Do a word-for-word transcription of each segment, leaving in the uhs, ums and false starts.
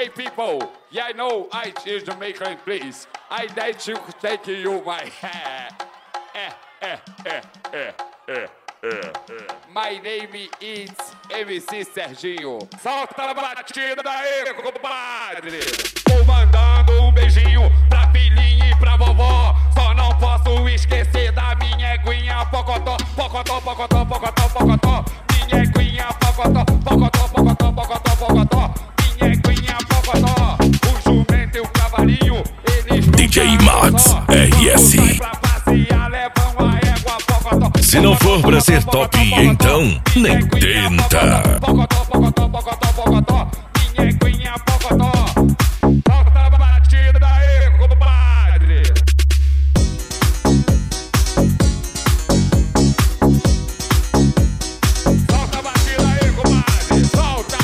Hey people, yeah, I know I is Jamaican, please. I need to take you my hair. Eh, eh, eh, eh, eh, eh, eh. My name is M C Serginho. Solta a batida daí, compadre. Vou mandando um beijinho pra filhinha e pra vovó. Só não posso esquecer da minha eguinha pocotó, pocotó, pocotó, pocotó, pocotó. Minha eguinha pocotó, pocotó, pocotó, pocotó, pocotó. Minha eguinha pocotó. O jumento e o cavalinho, eles D J Max R S. Se não for pra ser top, então nem tenta. Pocotó, pocotó, pocotó, pocotó. Minha eguinha pocotó. Solta a batida daí, compadre. Solta a batida aí, compadre. Solta.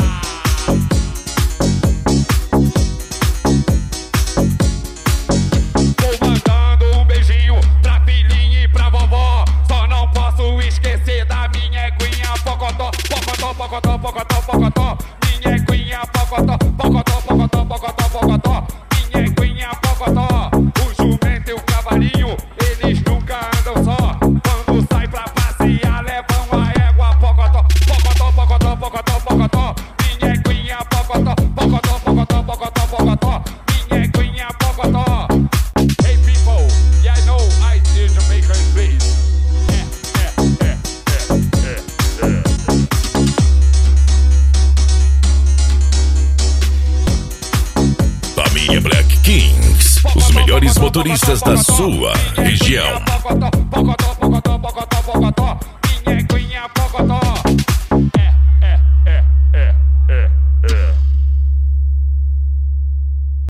Vou mandando um beijinho pra filhinha e pra vovó. Só não posso esquecer da minha eguinha pocotó, pocotó, pocotó, pocotó, pocotó. Minha eguinha pocotó, pocotó, pocotó, pocotó, pocotó. Minha eguinha pocotó. O jumento e o cavalinho, eles nunca andam só. Quando sai pra passear, levam a égua pocotó, pocotó, pocotó, pocotó, pocotó. Minha eguinha pocotó, pocotó, pocotó, pocotó, pocotó. Minha eguinha pocotó. Hey people, yeah, I know I is Jamaican, please. Eh, eh, eh, eh, eh, eh. Família Black Kings, os melhores motoristas da sua região. Pocotó, pocotó, pocotó, pocotó, pocotó. Minha eguinha pocotó.